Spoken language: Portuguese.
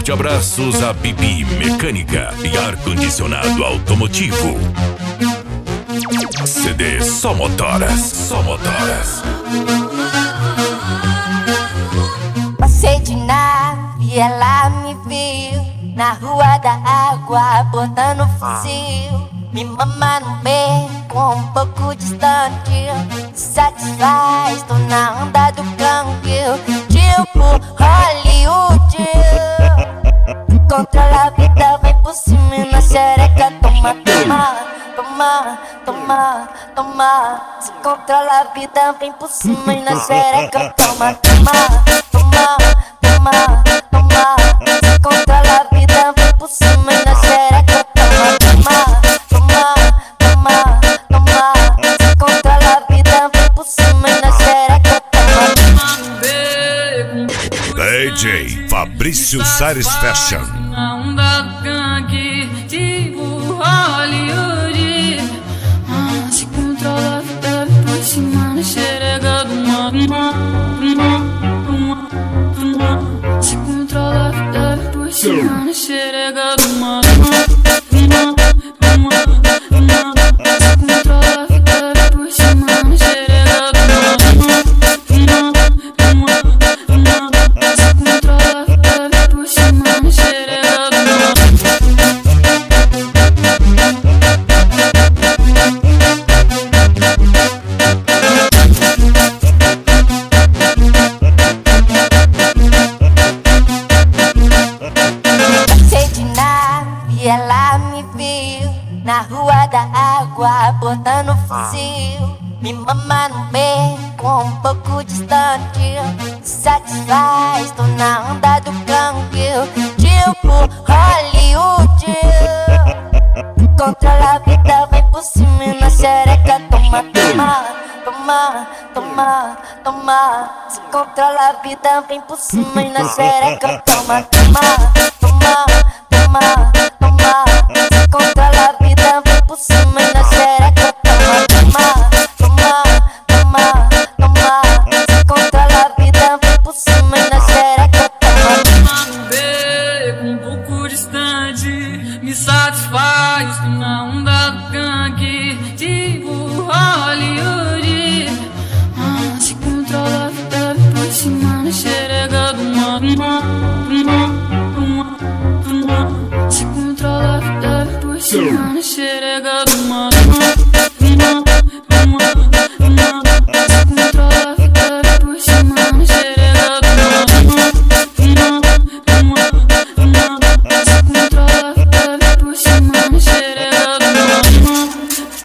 forte abraços a Bibi Mecânica e ar-condicionado automotivo. CD Só Motoras, Só Motoras. Passei de nave e ela me viu na rua da água, botando fuzil. Me mama no beco, um pouco distante. Satisfaz, tô na onda do câmbio. Tipo Hollywood. Controla a vida, vem por cima e na xereca. Toma, toma, toma, toma, toma. Se controla a vida, vem por cima e na xereca. Toma, toma, toma, toma, toma. Se controla a vida, vem por cima e na xereca. Toma, toma. DJ Fabrício Sares Fashion. Na onda do gangue, tipo Hollywood. Se controla a vida por cima na xerega do mar. Se controla a vida por cima na xerega do mar. Se controla a vida por cima na xerega do mar. Na rua da água, botando fuzil. Me mama no beco, um pouco distante. Satisfaz, tô na onda do câmbio. Tipo Hollywood. Controla a vida, vem por cima e na xereca. Toma, toma, toma, toma, toma. Se controla a vida, vem por cima e na xereca. Toma, toma, toma, toma, toma. Se controla a vida, vem por cima e na xereca. Toma, toma, toma, toma, toma. Se controla a vida, vem por cima e na xereca. Toma, toma. Beco um pouco distante, me satisfaz na onda do gangue, tipo Hollywood. Se controla a vida, vem por cima na xerega do mar.